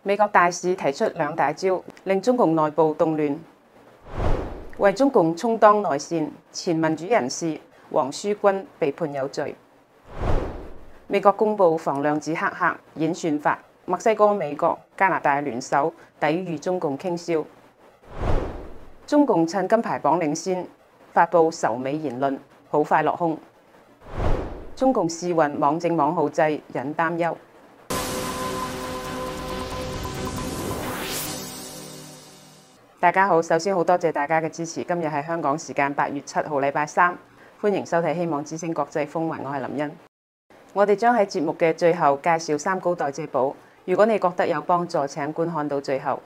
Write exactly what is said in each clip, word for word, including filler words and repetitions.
美國大使提出兩大招，令中共內部動亂。為中共充當內線，前民主人士黃舒軍被判有罪。美國公布防量子黑客演算法，墨西哥、美國、加拿大聯手抵禦中共傾銷。中共趁金牌榜領先，發布仇美言論，好快落空。中共試運網政網號制引擔憂。大家好，首先好多謝大家嘅支持。今日係香港時間八月七號，禮拜三，歡迎收睇《希望之聲國際風雲》，我係林茵。我哋將喺節目嘅最後介紹三高代謝寶，如果你覺得有幫助，請觀看到最後。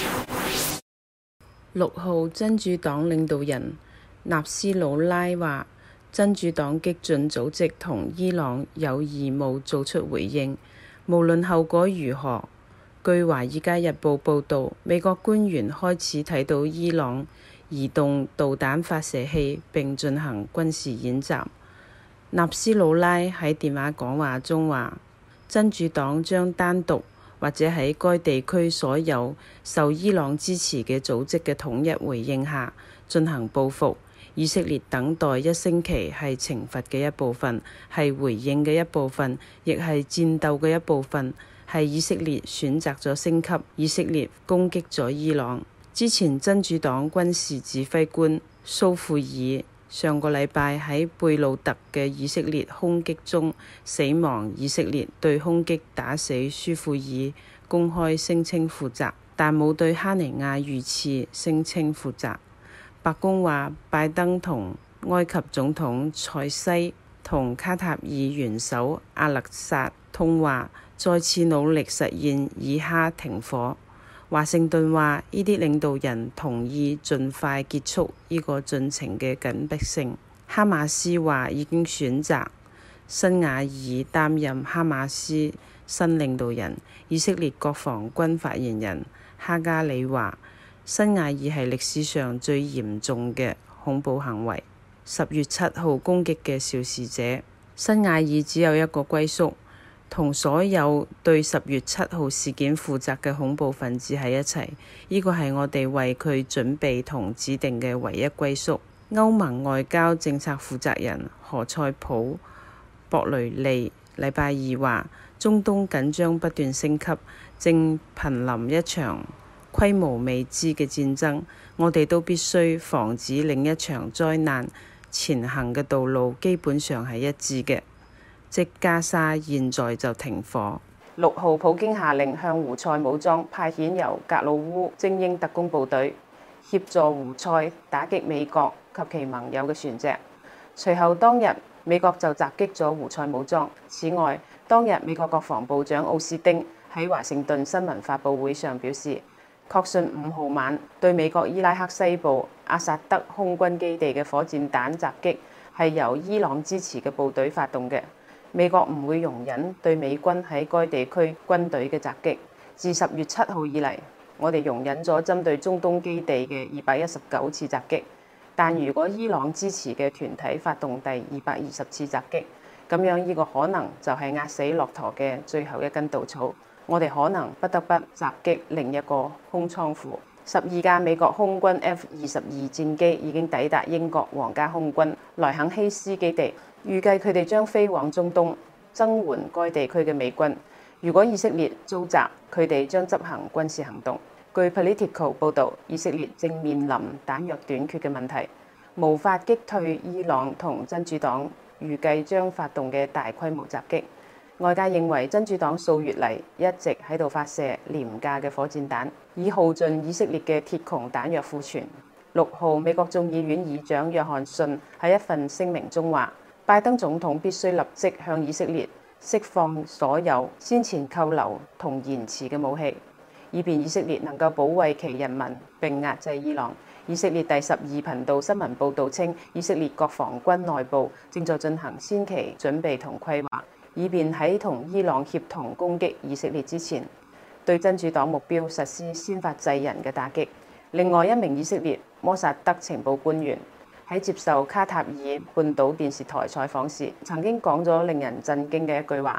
六號真主黨領導人納斯魯拉話，真主黨激進組織同伊朗有義務做出回應，無論後果如何。據《華爾街日報》報導，美國官員開始睇到伊朗移動導彈發射器並進行軍事演習。納斯魯拉喺電話講話中話，真主黨將單獨或者喺該地區所有受伊朗支持嘅組織嘅統一回應下進行報復。以色列等待一星期係懲罰嘅一部分，係回應嘅一部分，亦係戰鬥嘅一部分。係以色列選擇咗升級，以色列攻擊咗伊朗。之前真主黨軍事指揮官蘇庫爾上個禮拜喺貝魯特嘅以色列空擊中死亡，以色列對空擊打死蘇庫爾公開聲稱負責，但冇對哈尼亞遇刺聲稱負責。白宮話，拜登同埃及總統塞西同卡塔爾元首阿勒薩通話，再次努力實現以哈停火。華盛頓話，呢啲領導人同意盡快結束呢個進程嘅緊迫性。哈馬斯話已經選擇辛瓦爾擔任哈馬斯新領導人。以色列國防軍發言人哈加里話，辛瓦爾係歷史上最嚴重嘅恐怖行為。十月七號攻擊嘅肇事者，辛瓦爾只有一個歸宿，同所有對十月七號事件負責嘅恐怖分子喺一齊，呢個係我哋為佢準備同指定嘅唯一歸宿。歐盟外交政策負責人何塞普博雷利禮拜二話，中東緊張不斷升級，正瀕臨一場規模未知嘅戰爭，我哋都必須防止另一場災難。前行嘅道路基本上係一致嘅，即加沙現在就停火。六號普京下令向胡塞武裝派遣由格魯烏精英特工部隊，協助胡塞打擊美國及其盟友嘅船隻。隨後當日美國就襲擊咗胡塞武裝。此外，當日美國國防部長奧斯丁喺華盛頓新聞發佈會上表示，確信五號晚對美國伊拉克西部阿薩德空軍基地嘅火箭彈襲擊係由伊朗支持嘅部隊發動嘅。美國唔會容忍對美軍喺該地區軍隊嘅襲擊。自十月七號以嚟，我哋容忍咗針對中東基地嘅二百一十九次襲擊，但如果伊朗支持嘅團體發動第二百二十次襲擊，咁樣呢個可能就係壓死駱駝嘅最後一根稻草。我哋可能不得不襲擊另一個空倉庫。十二架美國空軍 F 二十二戰機已經抵達英國皇家空軍萊肯希斯基地，預計佢哋將飛往中東增援該地區嘅美軍。如果以色列遭襲，佢哋將執行軍事行動。據 Politico 報導，以色列正面臨彈藥短缺嘅問題，無法擊退伊朗同真主黨預計將發動嘅大規模襲擊。外界認為真主黨數月嚟一直喺度發射廉價嘅火箭彈，以耗盡以色列嘅鐵穹彈藥庫存。六號，美國眾議院議長約翰遜喺一份聲明中話，拜登總統必須立即向以色列釋放所有先前扣留同延遲嘅武器，以便以色列能夠保衛其人民並壓制伊朗。以色列第十二頻道新聞報導稱，以色列國防軍內部正在進行先期準備同規劃，以便喺同伊朗協同攻擊以色列之前，對真主黨目標實施先發制人嘅打擊。另外一名以色列摩薩德情報官員喺接受卡塔爾半島電視台採訪時，曾經講咗令人震驚嘅一句話。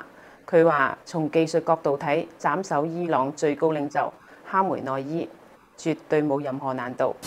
佢話：從技術角度睇，斬首伊朗最高領袖哈梅內伊絕對冇任何難度。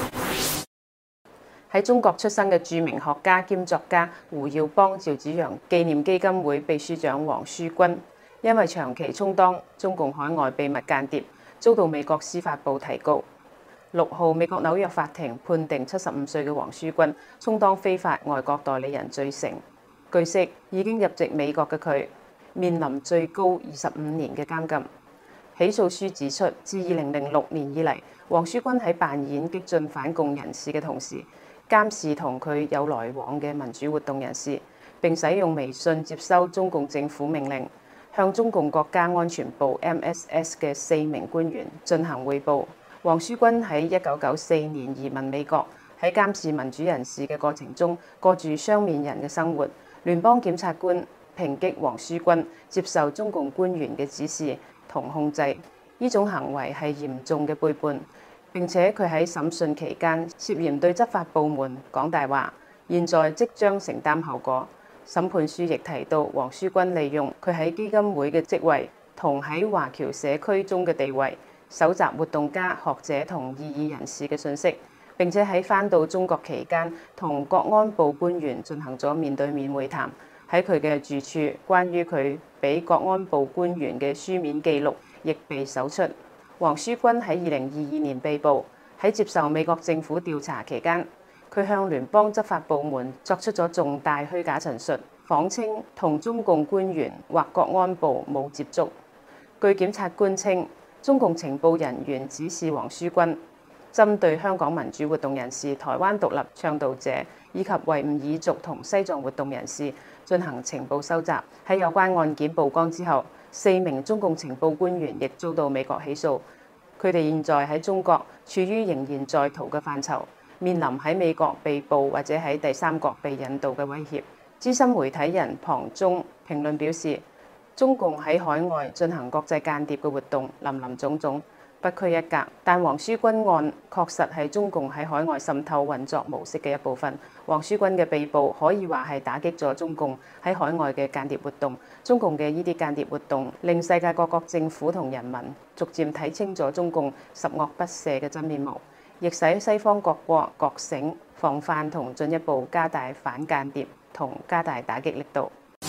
喺中國出生嘅著名學家兼作家胡耀邦趙紫陽紀念基金會秘書長黃書君，因為長期充當中共海外秘密間諜，遭到美國司法部提告。六號，美國紐約法庭判定七十五歲嘅黃書君充當非法外國代理人罪成。據悉，已經入籍美國嘅佢面臨最高二十五年嘅監禁。起訴書指出，自二零零六年以嚟，黃書君喺扮演激進反共人士嘅同時，監視同佢有來往嘅民主活動人士，並使用微信接收中共政府命令，向中共國家安全部 M S S 嘅四名官員進行彙報。黃書君喺一九九四年移民美國，喺監視民主人士嘅過程中，過住雙面人嘅生活。聯邦檢察官抨擊黃書君接受中共官員嘅指示同控制，呢種行為係嚴重嘅背叛。並且佢喺審訊期間涉嫌對執法部門講大話，現在即將承擔後果。審判書亦提到，黃書君利用佢喺基金會嘅職位同喺華僑社區中嘅地位，搜集活動家、學者同異議人士嘅信息。並且喺返到中國期間，同國安部官員進行咗面對面會談。喺佢嘅住處，關於佢俾國安部官員嘅書面記錄亦被搜出。黃書君喺二零二二年被捕，喺接受美國政府調查期間，佢向聯邦執法部門作出咗重大虛假陳述，謊稱同中共官員或國安部冇接觸。據檢察官稱，中共情報人員指示黃書君針對香港民主活動人士、台灣獨立倡導者以及維吾爾族同西藏活動人士進行情報收集。喺有關案件曝光之後，四名中共情報官員亦遭到美國起訴。佢哋現在喺中國處於仍然在逃嘅範疇，面臨喺美國被捕或者喺第三國被引渡嘅威脅。資深媒體人龐中評論表示，中共喺海外進行國際間諜嘅活動林林總總，不拘一格，但黃書君案確實係中共喺海外滲透運作模式嘅一部分。黃書君嘅被捕可以話係打擊咗中共喺海外嘅間諜活動。中共嘅呢啲間諜活動令世界各國政府同人民逐漸睇清咗中共十惡不赦嘅真面目，亦使西方各國覺醒、防範同進一步加大反間諜同加大打擊力度。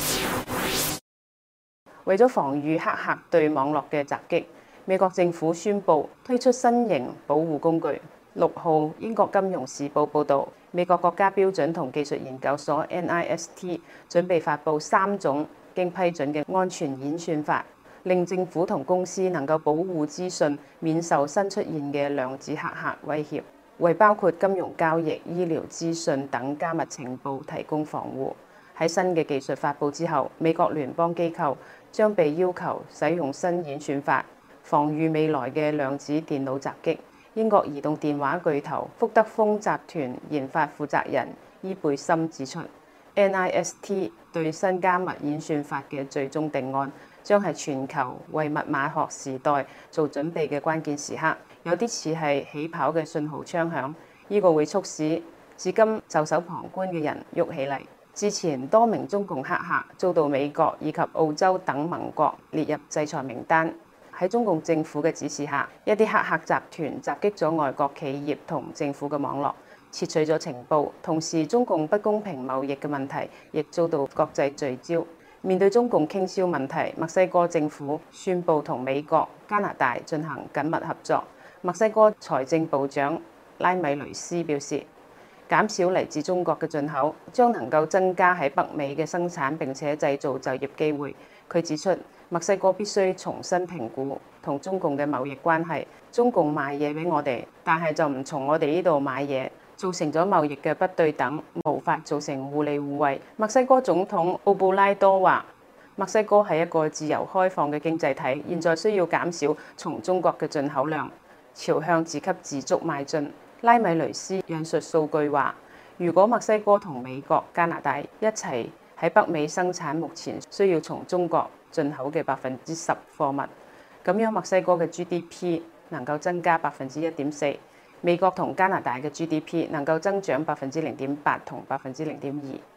為咗防禦黑客對網絡嘅襲擊，美國政府宣布推出新型保護工具。六號，英國金融時報報導，美國國家標準同技術研究所 N I S T 準備發布三種經批准嘅安全演算法，令政府同公司能夠保護資訊免受新出現嘅量子黑客威脅，為包括金融交易、醫療資訊等加密情報提供防護。喺新嘅技術發布之後，美國聯邦機構將被要求使用新演算法，防禦未來嘅量子電腦襲擊。英國移動電話巨頭福德豐集團研發負責人伊貝森指出， N I S T 對新加密演算法嘅最終定案將係全球為密碼學時代做準備嘅關鍵時刻，有啲似係起跑嘅信號槍響。呢、這個會促使至今袖手旁觀嘅人喐起嚟。之前多名中共黑客遭到美國以及澳洲等盟國列入制裁名單。喺中共政府嘅指示下，一啲黑客集團襲擊咗外國企業同政府嘅網絡，竊取咗情報。同時，中共不公平貿易嘅問題亦遭到國際聚焦。面對中共傾銷問題，墨西哥政府宣布同美國、加拿大進行緊密合作。墨西哥財政部長拉米雷斯表示，減少嚟自中國嘅進口將能夠增加喺北美嘅生產並且製造就業機會。佢指出，墨西哥必須重新評估同中共嘅貿易關係。中共賣嘢俾我哋，但係就唔從我哋呢度買嘢，造成咗貿易嘅不對等，無法造成互利互惠。墨西哥總統奧布拉多話，墨西哥係一個自由開放嘅經濟體，現在需要減少從中國嘅進口量，朝向自給自足邁進。拉米雷斯引述數據話，如果墨西哥同美國、加拿大一齊喺北美生產目前需要從中國進口嘅百分之十貨物，咁樣墨西哥嘅 G D P 能夠增加百分之一點四，美國同加拿大嘅 G D P 能夠增長百分之零點八同百分之零點二。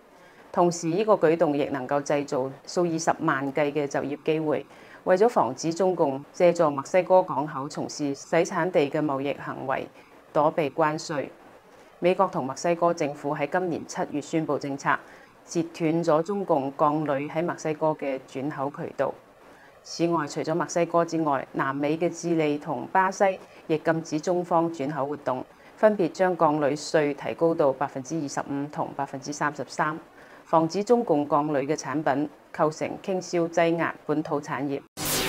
同時呢個舉動亦能夠製造數以十萬計嘅就業機會。為咗防止中共借助墨西哥港口從事洗產地嘅貿易行為躲避關稅，美國同墨西哥政府喺今年七月宣布政策，截斷咗中共鋼鋁喺墨西哥嘅轉口渠道。此外，除咗墨西哥之外，南美嘅智利同巴西亦禁止中方轉口活動，分別將鋼鋁稅提高到百分之二十五同百分之三十三，防止中共鋼鋁嘅產品構成傾銷擠壓本土產業。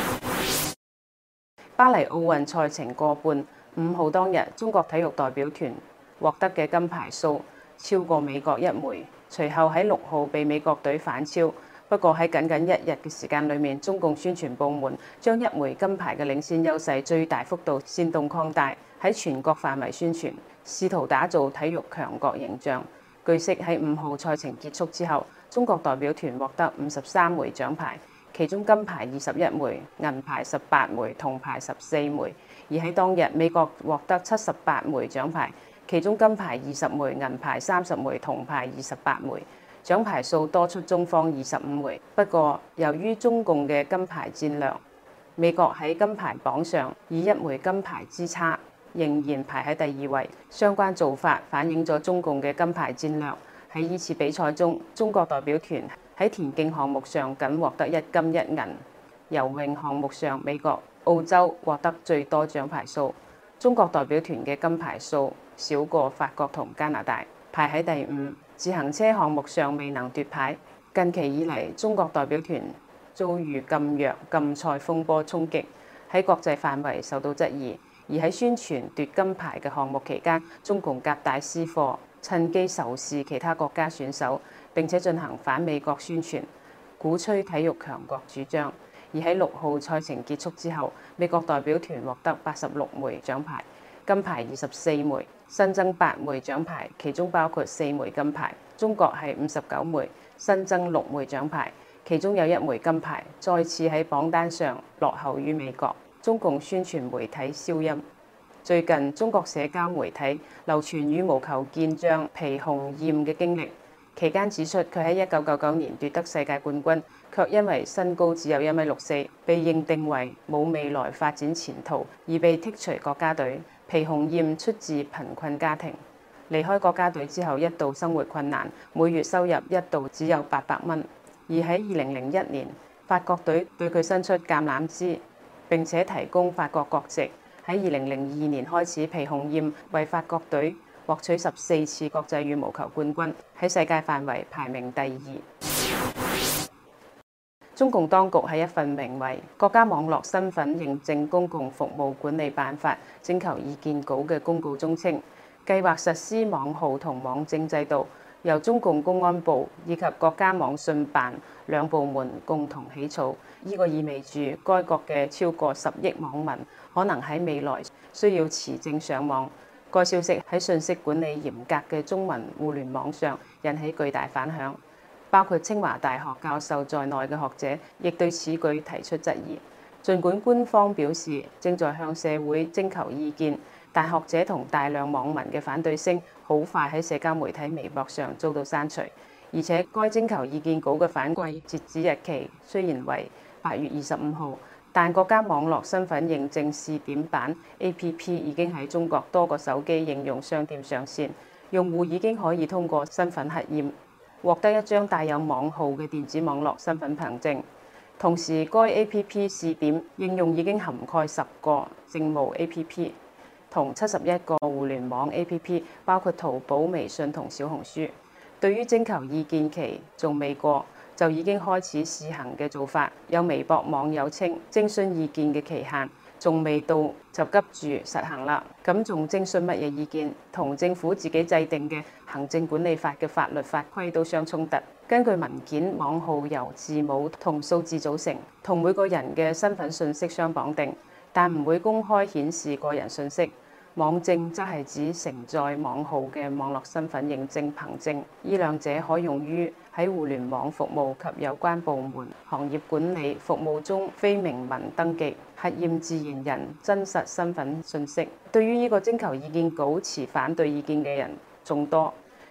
巴黎奧運賽程過半，五號當日，中國體育代表團獲得嘅金牌數超過美國一枚，隨後喺六號被美國隊反超。不過喺僅僅一日嘅時間裏面，中共宣傳部門將一枚金牌嘅領先優勢最大幅度煽動擴大，喺全國範圍宣傳，試圖打造體育強國形象。據悉喺五號賽程結束之後，中國代表團獲得五十三枚獎牌，其中金牌二十一枚，銀牌十八枚，銅牌十四枚。而喺當日，美國獲得七十八枚獎牌，其中金牌二十枚，銀牌三十枚，銅牌二十八枚。獎牌數多出中方二十五枚，不過由於中共嘅金牌戰略，美國喺金牌榜上以一枚金牌之差仍然排喺第二位。相關做法反映咗中共嘅金牌戰略。喺呢次比賽中，中國代表團喺田徑項目上僅獲得一金一銀，游泳項目上美國、澳洲獲得最多獎牌數。中國代表團嘅金牌數少過法國同加拿大，排喺第五。自行車項目上未能奪牌。近期以嚟，中國代表團遭遇禁藥、禁賽風波衝擊，喺國際範圍受到質疑。而喺宣傳奪金牌嘅項目期間，中共夾帶私貨，趁機仇視其他國家選手，並且進行反美國宣傳，鼓吹體育強國主張。而喺六號賽程結束之後，美國代表團獲得八十六枚獎牌，金牌二十四枚，新增八枚獎牌，其中包括四枚金牌。中國係五十九枚，新增六枚獎牌，其中有一枚金牌，再次喺榜單上落後於美國。中共宣傳媒體消音。最近，中國社交媒體流傳羽毛球健將皮紅艷嘅經歷，期間指出佢喺一九九九年奪得世界冠軍，卻因為身高只有一米六四，被認定為冇未來發展前途，而被剔除國家隊。皮紅艷出自貧困家庭，離開國家隊之後一度生活困難，每月收入一度只有八百蚊。而喺二零零一年，法國隊對佢伸出橄欖枝，並且提供法國國籍。喺二零零二年開始，皮紅艷為法國隊獲取十四次國際羽毛球冠軍，喺世界範圍排名第二。中共當局喺一份名為《國家網絡身份認證公共服務管理辦法》徵求意見稿嘅公告中稱，計劃實施網號同網證制度，由中共公安部以及國家網信辦兩部門共同起草。呢個意味住該國嘅超過十億網民可能喺未來需要持證上網。該消息喺信息管理嚴格嘅中文互聯網上引起巨大反響。包括清華大學教授在內嘅學者亦對此舉提出質疑。儘管官方表示正在向社會徵求意見，但學者同大量網民嘅反對聲好快喺社交媒體微博上遭到刪除。而且該徵求意見稿嘅反饋截止日期雖然為八月二十五號，但國家網絡身份認證試點版 A P P 已經喺中國多個手機應用商店上線，用戶已經可以通過身份核驗獲得一張帶有網號嘅電子網絡身份憑證。同時，該 A P P 試點應用已經涵蓋十個政務 A P P 同七十一個互聯網 A P P， 包括淘寶、微信同小紅書。對於徵求意見期仲未過就已經開始試行嘅做法，有微博網友稱徵詢意見嘅期限仲未到就急住實行啦，咁仲徵詢乜嘢意見？同政府自己制定嘅行政管理法嘅法律法規都相衝突。根據文件，網號由字母同數字組成，同每個人嘅身份信息相綁定，但唔會公開顯示個人信息。網證則係指承載網號嘅網絡身份認證憑證，呢兩者可用於喺互聯網服務及有關部門行業管理服務中非明文登記、核驗自然人真實身份信息。對於呢個徵求意見稿持反對意見嘅人眾多，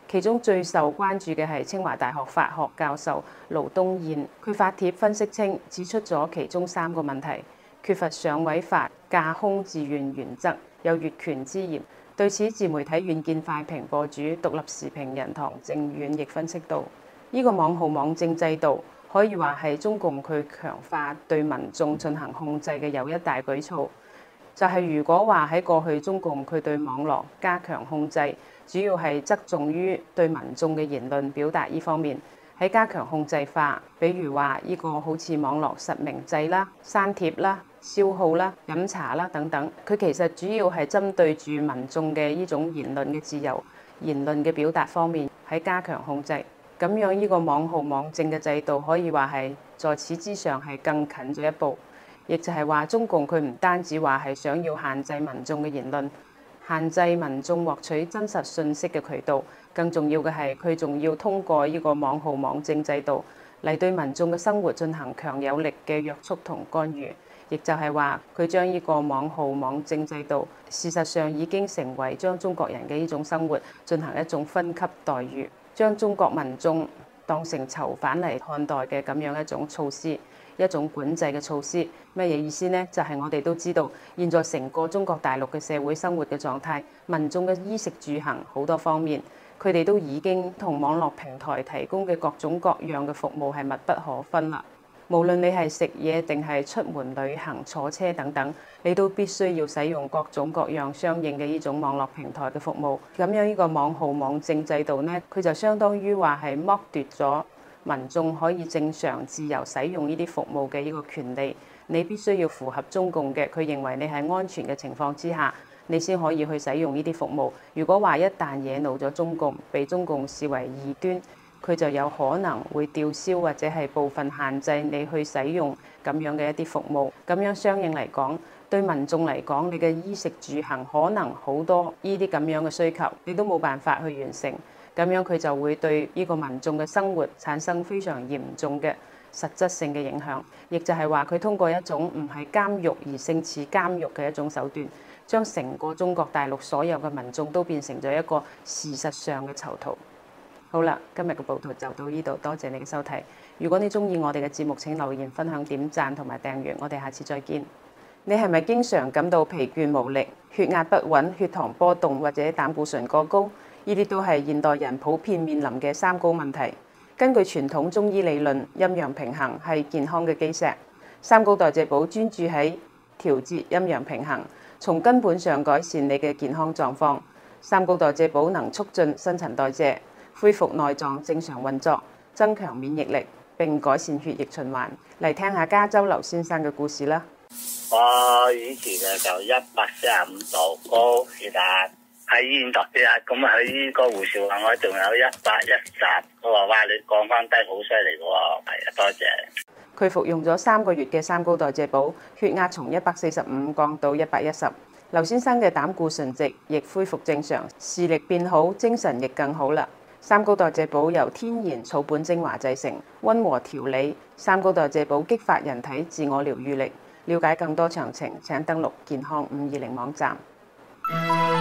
其中最受關注嘅係清華大學法學教授盧東彥，佢發帖分析稱，指出咗其中三個問題：缺乏上位法架空自願原則，有越權之嫌。對此，自媒體軟件快評播主、獨立時評人唐正遠亦分析到，呢、這個網號網政制度可以話係中共佢強化對民眾進行控制嘅又一大舉措。就係、是、如果話喺過去中共佢對網絡加強控制，主要係側重於對民眾嘅言論表達呢方面，喺加強控制化，比如話呢個好似網絡實名制啦、刪帖啦、消耗啦、飲茶啦等等，佢其實主要係針對住民眾嘅呢種言論嘅自由、言論嘅表達方面喺加強控制。咁樣呢個網號網政嘅制度可以話係在此之上係更近咗一步，亦就係話中共佢唔單止話係想要限制民眾嘅言論，限制民眾獲取真實信息嘅渠道，更重要嘅係佢仲要通過呢個網號網政制度嚟對民眾嘅生活進行強有力嘅約束同干預。亦就係話佢將呢個網號網政制度，事實上已經成為將中國人嘅呢種生活進行一種分級待遇，將中國民眾當成囚犯嚟看待嘅咁樣一種措施，一種管制嘅措施。乜嘢意思呢？就係、是、我哋都知道，現在成個中國大陸嘅社會生活嘅狀態，民眾嘅衣食住行好多方面，佢哋都已經同網絡平台提供嘅各種各樣嘅服務係密不可分啦。無論你係食嘢定係出門旅行、坐車等等，你都必須要使用各種各樣相應嘅呢種網絡平台嘅服務。咁樣呢個網號網政制度呢，佢就相當於話係剝奪咗民眾可以正常自由使用呢啲服務嘅呢個權利。你必須要符合中共嘅，佢認為你係安全嘅情況之下，你先可以去使用呢啲服務。如果話一旦惹怒咗中共，被中共視為異端，佢就有可能會吊銷或者係部分限制你去使用咁樣嘅一啲服務。咁樣相應嚟講，對民眾嚟講，你嘅衣食住行可能好多呢啲咁樣嘅需求，你都冇辦法去完成。咁樣佢就會對呢個民眾嘅生活產生非常嚴重嘅實質性嘅影響。亦就係話佢通過一種唔係監獄而勝似監獄嘅一種手段，將成個中國大陸所有嘅民眾都變成咗一個事實上嘅囚徒。好啦，今日嘅報道就到呢度，多謝你嘅收睇。如果你鍾意我哋嘅節目，請留言、分享、點讚同埋訂閱。我哋下次再見。你係咪經常感到疲倦無力、血壓不穩、血糖波動或者膽固醇過高？呢啲都係現代人普遍面臨嘅三高問題。根據傳統中醫理論，陰陽平衡係健康嘅基石。三高代謝寶專注喺調節陰陽平衡，從根本上改善你嘅健康狀況。三高代謝寶能促進新陳代謝，恢復內臟正常運作，增強免疫力，並改善血液循環。嚟聽下加州劉先生嘅故事啦。 我以前啊就一百四十五度高血壓，喺醫院度血壓，咁啊喺個護士話我仲有一百一十，佢話哇你降翻低好犀利嘅喎，係啊，多謝。 佢服用咗三個月嘅三高代謝寶，血壓從一百四十五降到一百一十。劉先生嘅膽固醇值亦恢復正常，視力變好，精神亦更好啦。三高代謝寶由天然草本精華製成，溫和調理。三高代謝寶激發人體自我療愈力。了解更多詳情，請登錄健康五二零網站。